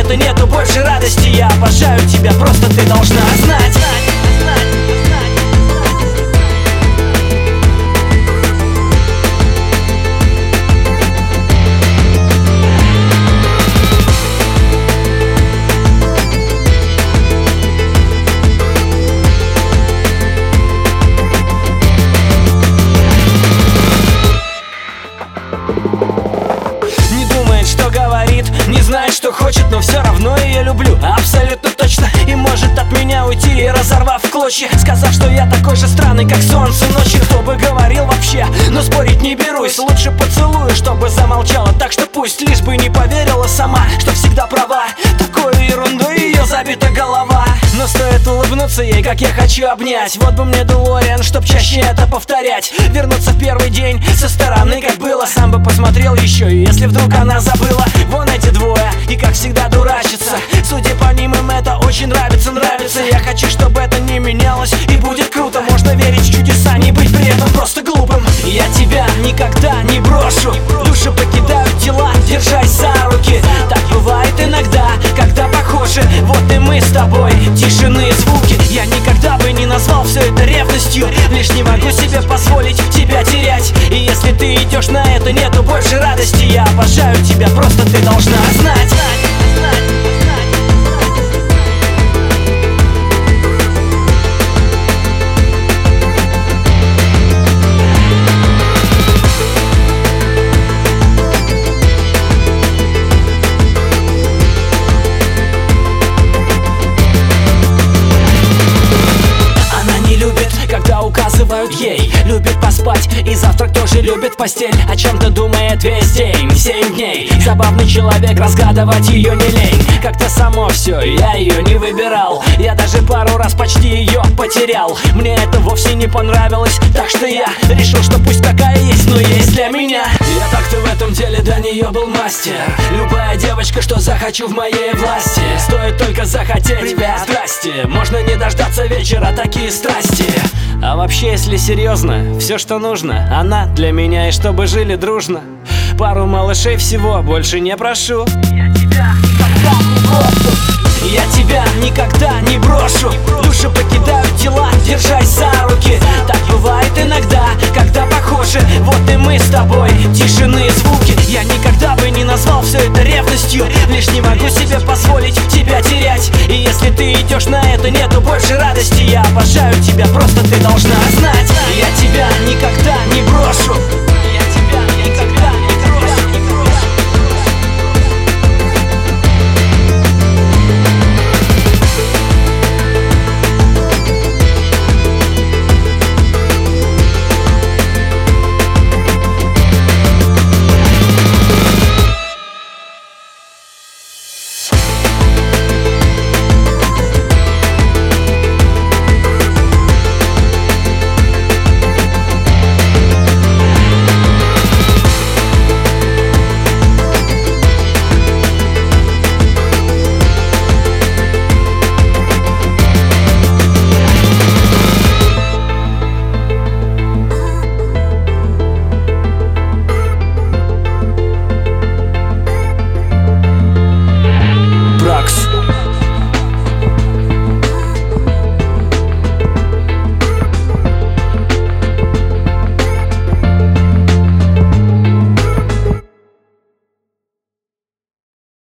это нету больше радости. Я обожаю тебя, просто ты должна знать. Не знает, что хочет, но все равно ее люблю. Абсолютно точно. И может от меня уйти, разорвав в клочья, сказав, что я такой же странный, как солнце ночью. Кто бы говорил вообще, но спорить не берусь. Лучше поцелую, чтобы замолчала. Так что пусть, лишь бы не поверила сама, что всегда права. Такой ерундой ее забита голова. Но стоит улыбнуться ей, как я хочу обнять. Вот бы мне Делориан, чтоб чаще это повторять. Вернуться в первый день со стороны, как было. Сам бы посмотрел еще, и если вдруг она забыла. Вон эти двое, и как всегда дурачатся. Судя по ним, им это очень нравится. Я хочу, чтобы это не менялось, и будет круто. Можно верить в чудеса, не быть при этом просто глупым. Я тебя никогда не брошу. Души покидают тела, держась за руки. Так бывает иногда, когда похожи. Вот и мы с тобой, тишины и звуки. Я никогда бы не назвал все это ревностью. Лишь не могу себе позволить тебя терять. И если ты идешь на это, нету больше радости. Я обожаю тебя, просто ты должна знать. Ей любит поспать, и завтрак тоже любит постель. О чем-то думает весь день, 7 дней. Забавный человек, разгадывать ее не лень. Как-то само все, я ее не выбирал. Я даже пару раз почти ее потерял. Мне это вовсе не понравилось, так что я решил, что пусть такая есть, но есть для меня. Я так-то в этом деле до нее был мастер. Любая девочка, что захочу, в моей власти. Стоит только захотеть, здрасте. Можно не дождаться вечера, такие страсти. А вообще, если серьезно, все, что нужно, она для меня, и чтобы жили дружно. Пару малышей всего, больше не прошу. Я тебя никогда не брошу. Души покидают тела, держась за руки. Так бывает иногда, когда похожи. Вот и мы с тобой, тишины и звуки. Я никогда бы не назвал все это ревностью. Лишь не могу себе позволить тебя терять. И если ты идешь на это, нету больше радости. Я обожаю тебя, просто ты должна знать. Я тебя никогда не брошу.